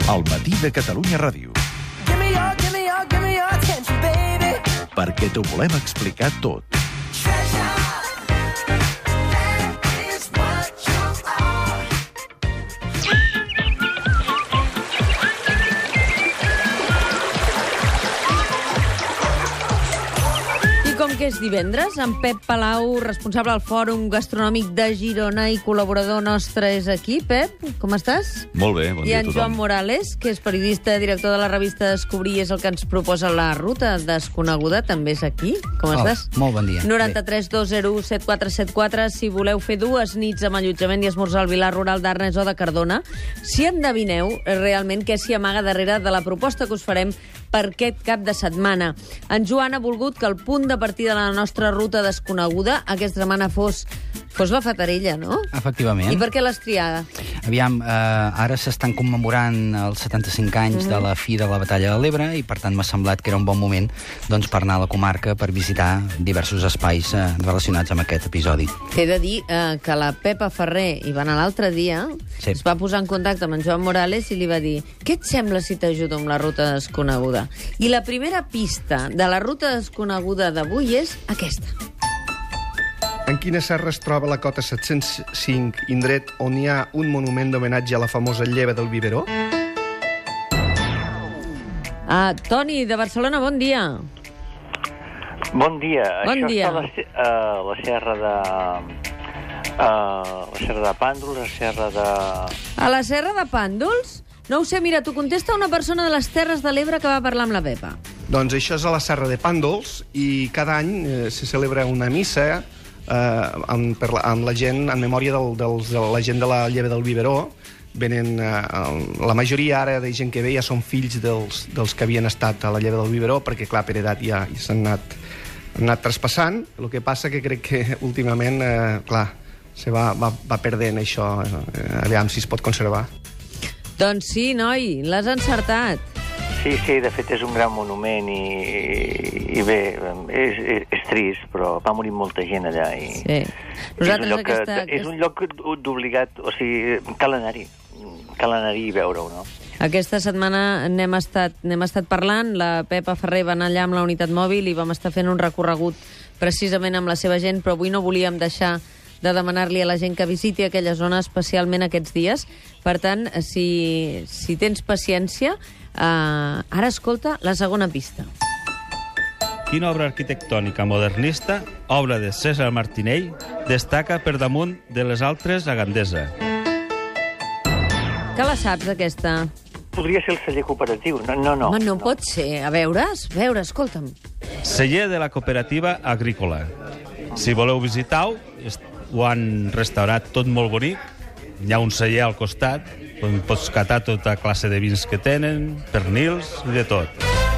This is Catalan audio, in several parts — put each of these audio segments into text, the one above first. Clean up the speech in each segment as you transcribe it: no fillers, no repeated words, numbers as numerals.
Al matí de Catalunya Ràdio. Perquè t'ho volem explicar tot. Com que és divendres, en Pep Palau, responsable del Fòrum Gastronòmic de Girona i col·laborador nostre, és aquí. Pep, com estàs? Molt bé, bon dia a tothom. I en Joan Morales, que és periodista, director de la revista Descobrir, és el que ens proposa la ruta desconeguda, també és aquí. Com estàs? Molt bon dia. 93 201 7474, si voleu fer 2 nits amb allotjament i esmorzar al Vilar Rural d'Arnes o de Cardona, si endevineu realment què s'hi amaga darrere de la proposta que us farem per aquest cap de setmana. En Joan ha volgut que el punt de partida de la nostra ruta desconeguda aquesta setmana fos la Fatarella, no? Efectivament. I per què l'has triada? Aviam, ara s'estan commemorant els 75 anys de la fi de la Batalla de l'Ebre i, per tant, m'ha semblat que era un bon moment doncs, per anar a la comarca per visitar diversos espais relacionats amb aquest episodi. T'he de dir que la Pepa Ferrer hi va anar l'altre dia, Sí. es va posar en contacte amb en Joan Morales i li va dir: què et sembla si t'ajudo amb la ruta desconeguda? I la primera pista de la ruta desconeguda d'avui és aquesta. En quina serra es troba la cota 705, indret on hi ha un monument d'homenatge a la famosa lleva del Biberó? Toni, de Barcelona, bon dia. Bon dia. Bon Això dia. està a la serra de Pàndols, la serra de... A la Serra de Pàndols? No ho sé, mira, t'ho contesta una persona de les Terres de l'Ebre que va parlar amb la Pepa. Doncs això és a la serra de Pàndols i cada any se celebra una missa amb la gent, en memòria de la gent de la lleva del Biberó. Venen, la majoria ara de gent que ve ja són fills dels que havien estat a la lleva del Biberó, perquè, clar, per edat ja s'han anat traspassant. El que passa que crec que últimament, clar, se va perdent això, aviam si es pot conservar. Doncs sí, noi, l'has encertat. Sí, de fet és un gran monument i bé, és trist, però va morir molta gent allà. I Sí. és un lloc d'obligat, o sigui, cal anar-hi i veure-ho, no? Aquesta setmana n'hem estat parlant, la Pepa Ferrer va anar allà amb la unitat mòbil i vam estar fent un recorregut precisament amb la seva gent, però avui no volíem deixar de demanar-li a la gent que visiti aquella zona, especialment aquests dies. Per tant, si tens paciència, ara escolta la segona pista. Quina obra arquitectònica modernista, obra de César Martinell, destaca per damunt de les altres a Gandesa? Que la saps, aquesta? Podria ser el celler cooperatiu, no. Home, no pot ser. A veure, escolta'm. Celler de la cooperativa agrícola. Si voleu visitar-ho, ho han restaurat tot molt bonic. Hi ha un celler al costat, on pots catar tota classe de vins que tenen, pernils i de tot.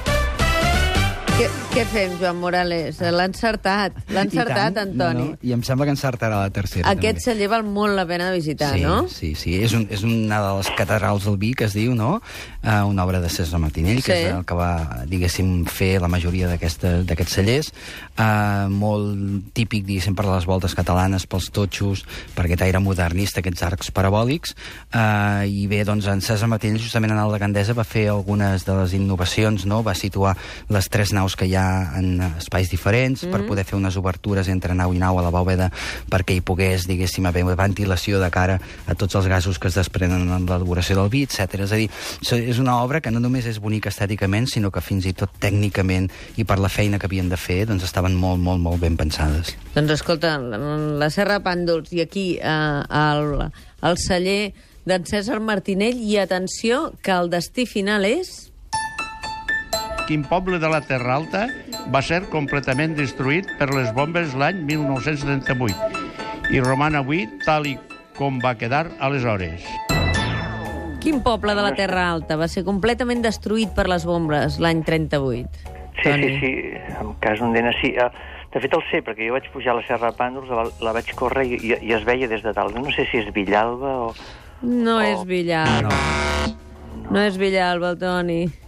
Què fem, Joan Morales? L'ha encertat, Antoni. No. I em sembla que encertarà la tercera. Aquest també. celler val molt la pena de visitar, no? Sí. És una de les catedrals del vi, que es diu, no? Una obra de César Martinell, que és el que va, diguéssim, fer la majoria d'aquests cellers. Molt típic, diguéssim, per les voltes catalanes, pels totxos, per aquest aire modernista, aquests arcs parabòlics. I bé, doncs, en César Martinell, justament en el de Gandesa, va fer algunes de les innovacions, no? Va situar les 3 naus que hi ha en espais diferents per poder fer unes obertures entre nau i nau a la bòveda perquè hi pogués, diguéssim, haver ventilació de cara a tots els gasos que es desprenen en l'elaboració del vi, etc. És a dir, és una obra que no només és bonica estèticament, sinó que fins i tot tècnicament i per la feina que havien de fer, doncs estaven molt, molt, molt ben pensades. Doncs escolta, la Serra Pàndols i aquí el celler d'en César Martinell, i atenció, que el destí final és... Quin poble de la Terra Alta va ser completament destruït per les bombes l'any 1978 i roman avui tal i com va quedar aleshores. Quin poble de la Terra Alta va ser completament destruït per les bombes l'any 38? Sí, en cas d'un dena, sí. De fet, el sé, perquè jo vaig pujar a la Serra de Pàndols, la vaig córrer i es veia des de dalt. No sé si és Villalba o... No és Villalba. No és Villalba, Toni.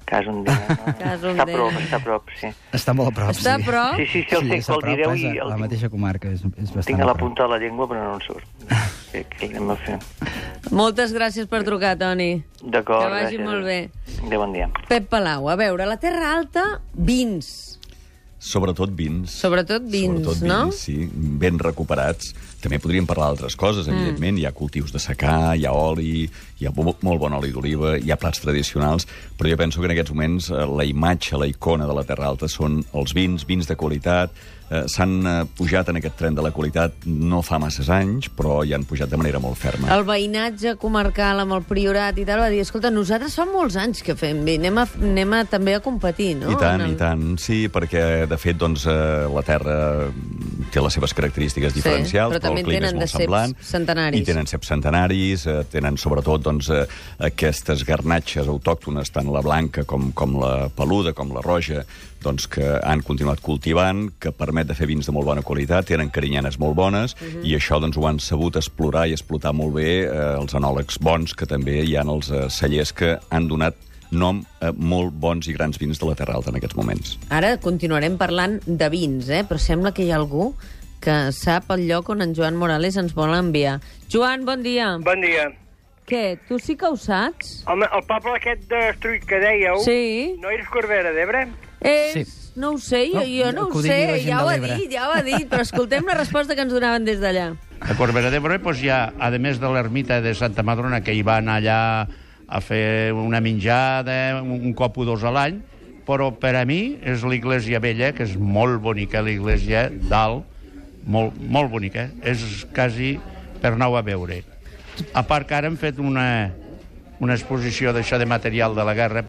Cas Ondina. Cas Està Ondina. a prop, sí. Està molt a prop, Està a prop? Sí, el sé que el direu i... a la mateixa comarca, és bastant Tinc a la a prop. punta de la llengua, però no en surt. Sí, que anem a fer. Moltes gràcies per trucar, Toni. D'acord, Que vagi molt bé. Adéu, bon dia. Pep Palau, a veure, a la Terra Alta, vins. Sobretot vins. Sobretot vins, Sobretot no? vins, sí, ben recuperats. També podríem parlar d'altres coses, evidentment. Hi ha cultius de secà, hi ha oli, hi ha molt bon oli d'oliva, hi ha plats tradicionals, però jo penso que en aquests moments la imatge, la icona de la Terra Alta són els vins de qualitat. S'han pujat en aquest tren de la qualitat no fa masses anys, però hi han pujat de manera molt ferma. El veïnatge comarcal amb el Priorat i tal va dir, escolta, nosaltres fa molts anys que fem vi, anem a també a competir, no? I tant, sí, perquè de fet doncs, la terra té les seves característiques diferencials, però també el clima és tenen molt semblant. centenaris. I tenen ceps centenaris, tenen sobretot doncs, aquestes garnatxes autòctones, tant la blanca com la peluda, com la roja, doncs, que han continuat cultivant, que permet de fer vins de molt bona qualitat, tenen carinyanes molt bones, i això doncs, ho han sabut explorar i explotar molt bé els enòlegs bons, que també hi ha els cellers que han donat nom a molt bons i grans vins de la Terra Alta en aquests moments. Ara continuarem parlant de vins, però sembla que hi ha algú que sap el lloc on en Joan Morales ens vol enviar. Joan, bon dia. Bon dia. Què, tu sí que ho saps? Home, el poble aquest destruït que dèieu... Sí. No eres Corbera d'Ebre? Sí. No ho sé, jo no ho sé, ja ho ha dit, però escoltem la resposta que ens donaven des d'allà. A Corbera d'Ebre pues, hi ha, a més de l'ermita de Santa Madrona, que hi van allà a fer una menjada, un cop o dos a l'any, però per a mi és l'església vella, que és molt bonica, l'església dalt, molt bonica. És quasi per anar a veure. A part que ara hem fet una exposició d'això de material de la guerra.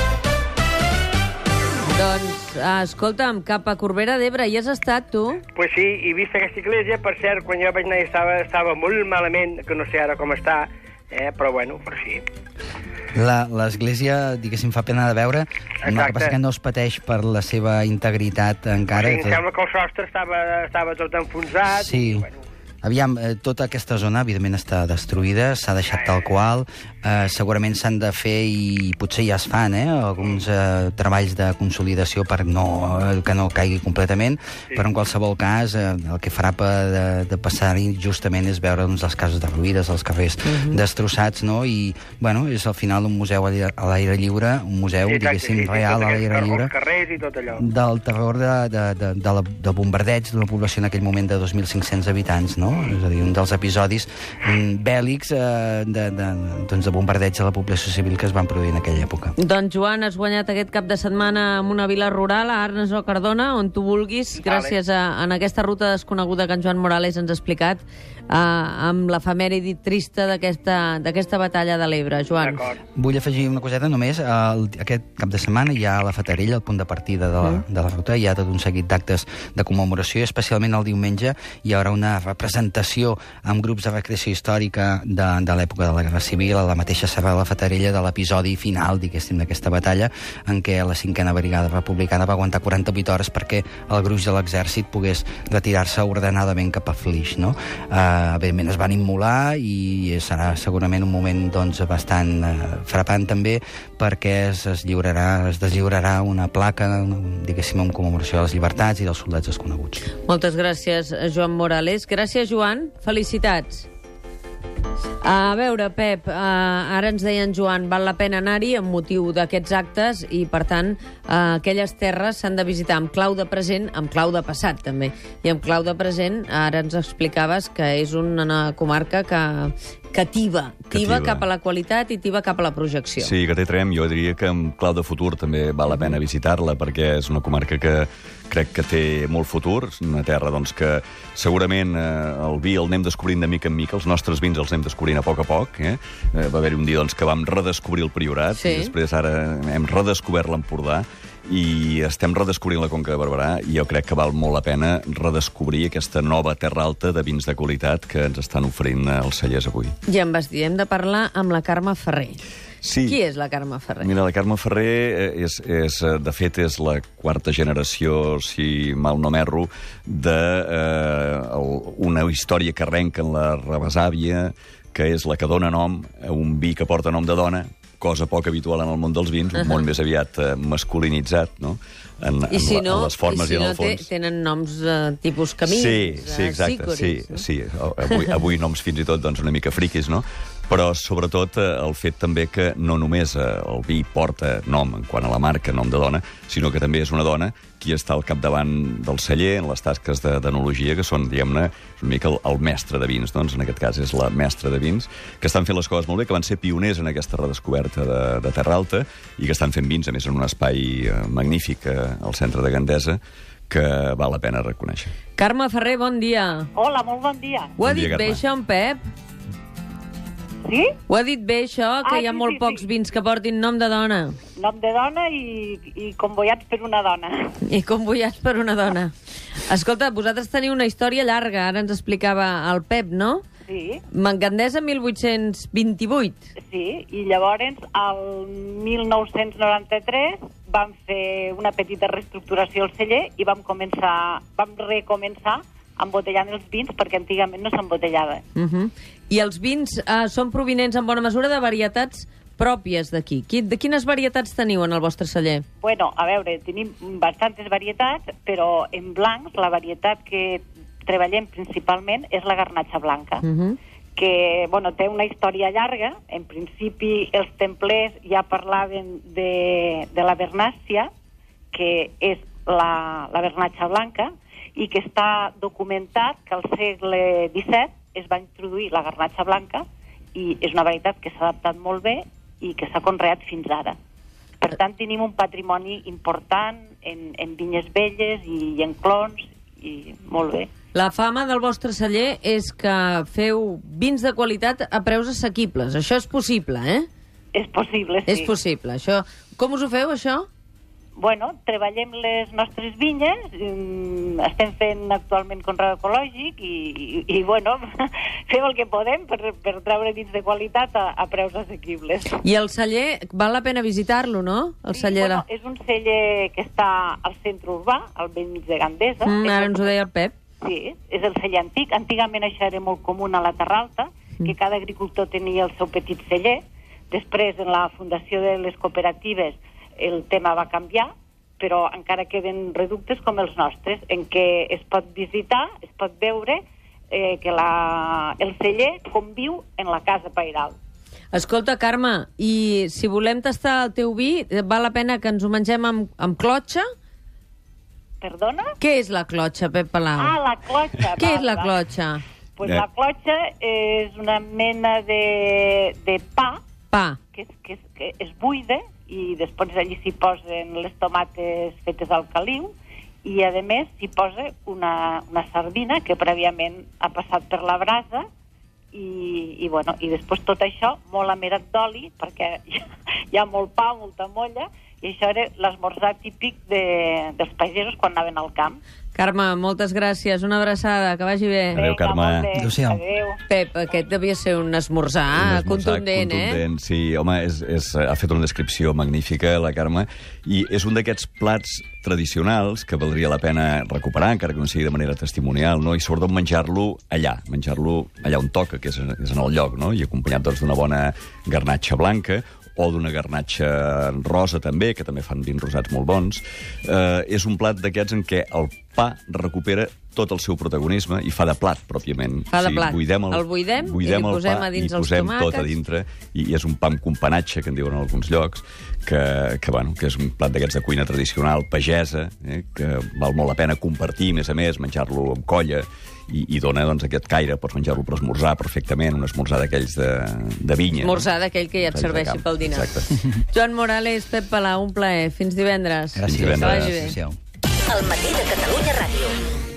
Doncs, escolta'm, cap a Corbera d'Ebre, hi has estat, tu? Pues sí, he vist aquesta església, per cert, quan jo vaig anar estava molt malament, que no sé ara com està, però bueno, per sí. L'església, diguéssim, fa pena de veure. El que passa que no es pateix per la seva integritat encara. Sí, em sembla que el sostre estava tot enfonsat. Sí. I, bueno. Aviam, tota aquesta zona, evidentment, està destruïda, s'ha deixat tal qual. Segurament s'han de fer, i potser ja es fan, alguns treballs de consolidació per que no caigui completament, però en qualsevol cas, el que farà de passar-hi justament és veure les cases derruïdes, els carrers destrossats, no? I, bueno, és al final un museu a l'aire lliure, un museu, diguéssim, real a l'aire lliure, del terror de bombardeig d'una població en aquell moment de 2.500 habitants, no? És a dir, un dels episodis bèl·lics de bombardeig a la població civil que es van produir en aquella època. Doncs, Joan, has guanyat aquest cap de setmana en una vila rural, a Arnes o Cardona, on tu vulguis, gràcies a aquesta ruta desconeguda que en Joan Morales ens ha explicat, amb l'efemèride trista d'aquesta batalla de l'Ebre. Joan. Vull afegir una coseta només. Aquest cap de setmana hi ha a la Fatarella, el punt de partida de la ruta, hi ha tot un seguit d'actes de commemoració, especialment el diumenge hi haurà una representació amb grups de recreació històrica de l'època de la Guerra Civil, a la mateixa serra de la Fatarella, de l'episodi final, diguéssim, d'aquesta batalla, en què la 5a Brigada Republicana va aguantar 48 hores perquè el gruix de l'exèrcit pogués retirar-se ordenadament cap a Flix, no? Evidentment es van immolar i serà segurament un moment bastant frapant també, perquè es deslliurarà una placa, diguéssim, en commemoració de les llibertats i dels soldats desconeguts. Moltes gràcies, Joan Morales. Gràcies, Joan. Felicitats. A veure, Pep, ara ens deia en Joan, val la pena anar-hi amb motiu d'aquests actes i, per tant, aquelles terres s'han de visitar amb clau de present, amb clau de passat, també. I amb clau de present, ara ens explicaves que és una comarca que tiba cap a la qualitat i tiba cap a la projecció. Sí, que té trem. Jo diria que amb clau de futur també val la pena visitar-la, perquè és una comarca que crec que té molt futur, una terra doncs, que segurament el vi el anem descobrint de mica en mica, els nostres vins els anem descobrint a poc. Va haver-hi un dia doncs, que vam redescobrir el Priorat, i després ara hem redescobert l'Empordà, i estem redescobrint la Conca de Barberà, i jo crec que val molt la pena redescobrir aquesta nova terra alta de vins de qualitat que ens estan oferint els cellers avui. I em vas dir, hem de parlar amb la Carme Ferrer. Sí. Qui és la Carme Ferrer? Mira, la Carme Ferrer de fet és la quarta generació, si mal no m'erro, d'una història que arrenca en la rebesàvia, que és la que dona nom a un vi que porta nom de dona, cosa poc habitual en el món dels vins, un món més aviat masculinitzat, no? En les formes i en el fons. Tenen noms tipus camins, sí, exacte, cicoris. Sí. Avui noms fins i tot doncs, una mica friquis, no? Però sobretot el fet també que no només el vi porta nom en quant a la marca, nom de dona, sinó que també és una dona qui està al capdavant del celler en les tasques d'enologia, que són, diguem-ne, una mica el mestre de vins, doncs en aquest cas és la mestra de vins, que estan fent les coses molt bé, que van ser pioners en aquesta redescoberta de Terra Alta i que estan fent vins, a més, en un espai magnífic al centre de Gandesa, que val la pena reconèixer. Carme Ferrer, bon dia. Hola, molt bon dia. Ho ha dit bé, això, en Pep? Sí? Ho ha dit bé, això, que hi ha molt pocs vins que portin nom de dona. Nom de dona i convoiats per una dona. I convoiats per una dona. Escolta, vosaltres teniu una història llarga, ara ens explicava el Pep, no? Sí. Gandesa 1828. Sí, i llavors, al 1993, vam fer una petita reestructuració al celler i vam recomençar embotellant els vins, perquè antigament no s'embotellava. I els vins són provinents en bona mesura de varietats pròpies d'aquí. De quines varietats teniu en el vostre celler? Bueno, a veure, tenim bastantes varietats, però en blancs la varietat que treballem principalment és la garnatxa blanca, que bueno, té una història llarga. En principi, els templers ja parlaven de la vernàcia, que és la vernatxa blanca, i que està documentat que al segle XVII es va introduir la garnatxa blanca i és una varietat que s'ha adaptat molt bé i que s'ha conreat fins ara. Per tant, tenim un patrimoni important en vinyes velles i en clons, i molt bé. La fama del vostre celler és que feu vins de qualitat a preus assequibles. Això és possible, eh? És possible, sí. És possible. Això... Com us ho feu, això? Bueno, treballem les nostres vinyes, estem fent actualment conreu ecològic i bueno, fem el que podem per treure vins de qualitat a preus assequibles. I el celler, val la pena visitar-lo, no? El celler bueno, és un celler que està al centre urbà, al vell mig de Gandesa. Ara ens ho deia el Pep. Sí, és el celler antic. Antigament això era molt comú a la Terra Alta, que cada agricultor tenia el seu petit celler. Després, en la fundació de les cooperatives, el tema va canviar, però encara queden reductes com els nostres, en què es pot visitar, es pot veure que el celler conviu en la casa pairal. Escolta, Carme, i si volem tastar el teu vi, val la pena que ens ho mengem amb clotxa? Perdona? Què és la clotxa, Pep Palau? Ah, la clotxa. Què és la clotxa? Pues la clotxa és una mena de pa. Que es buida, i després allí s'hi posen les tomates fetes al caliu i, a més, s'hi posa una sardina que prèviament ha passat per la brasa i després tot això molt amerat d'oli, perquè hi ha molt pa, molta molla, i això era l'esmorzar típic dels pagesos quan anaven al camp. Carme, moltes gràcies. Una abraçada, que vagi bé. Adéu, Carme. Adéu. Pep, aquest devia ser un esmorzar contundent, eh? Sí, home, ha fet una descripció magnífica, la Carme, i és un d'aquests plats tradicionals que valdria la pena recuperar, encara que no sigui de manera testimonial, no? I sobretot menjar-lo allà on toca, que és en el lloc, no? I acompanyat doncs, d'una bona garnatxa blanca, o d'una garnatxa rosa també, que també fan vins rosats molt bons. És un plat d'aquests en què el pa recupera tot el seu protagonisme i fa de plat, pròpiament. Fa de plat. El buidem i li posem a dins els tomàquets. Tot a dintre, i és un pa amb companatge, que en diuen en alguns llocs, que és un plat d'aquests de cuina tradicional, pagesa, que val molt la pena compartir, a més, menjar-lo amb colla, i dona doncs, aquest caire. Pots menjar-lo per esmorzar perfectament, un esmorzar d'aquells de vinya. Esmorzar d'aquell que ja et serveixi pel dinar. Exacte. Joan Morales, Pep Palau, un plaer. Fins divendres. Fins divendres. Que vagi bé. El matí de Catalunya Ràdio.